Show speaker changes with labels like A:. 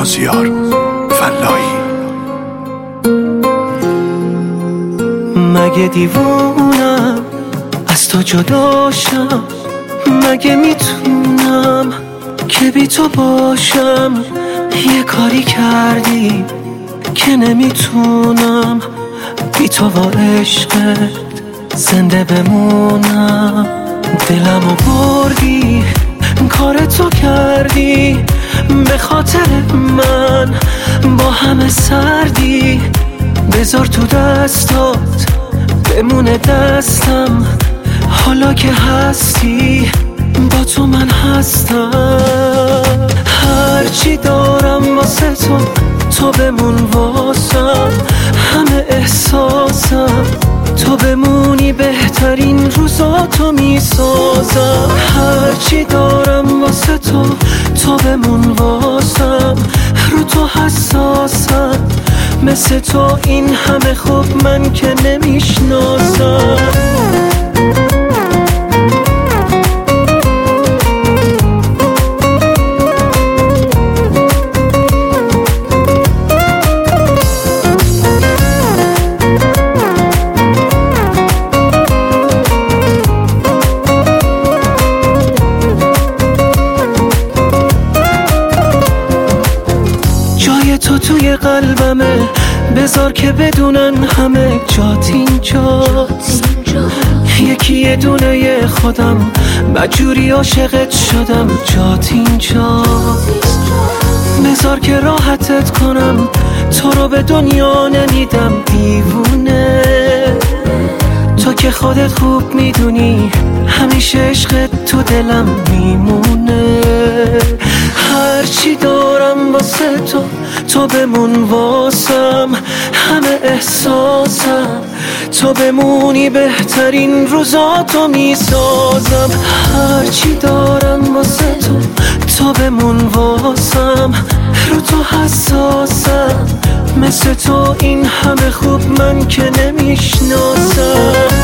A: مازیار فلایی.
B: مگه دیوونم از تو جدا شم؟ مگه میتونم که بی تو باشم؟ یه کاری کردی که نمیتونم بی تو با عشقت زنده بمونم. دلمو بردی، کار تو کردی، به خاطر من با همه سردی. بذار تو دستات بمونه دستم، حالا که هستی با تو من هستم. هرچی دارم واسه تو، تو بمون واسم. همه احساسم تو بمونی، بهترین روزاتو میسازم. هرچی دارم واسه تو، تو بمون واسم. رو تو حساسم، مثل تو این همه خوب من که نمیشناسم. جای تو توی قلبمه، بذار که بدونن همه جات اینجاست. یکی یه دونه خودم، مجبوری عاشقت شدم، جات اینجاست. بذار که راحتت کنم، تو رو به دنیا نمیدم دیوونه. تو که خودت خوب میدونی همیشه عشقت تو دلم میمونه. هرچی دارم واسه تو، تو بمون واسم. همه احساسم تو بمونی، بهترین روزاتو میسازم. هرچی دارم واسه تو، تو بمون واسم. رو تو حساسم، مثل تو این همه خوب من که نمیشناسم.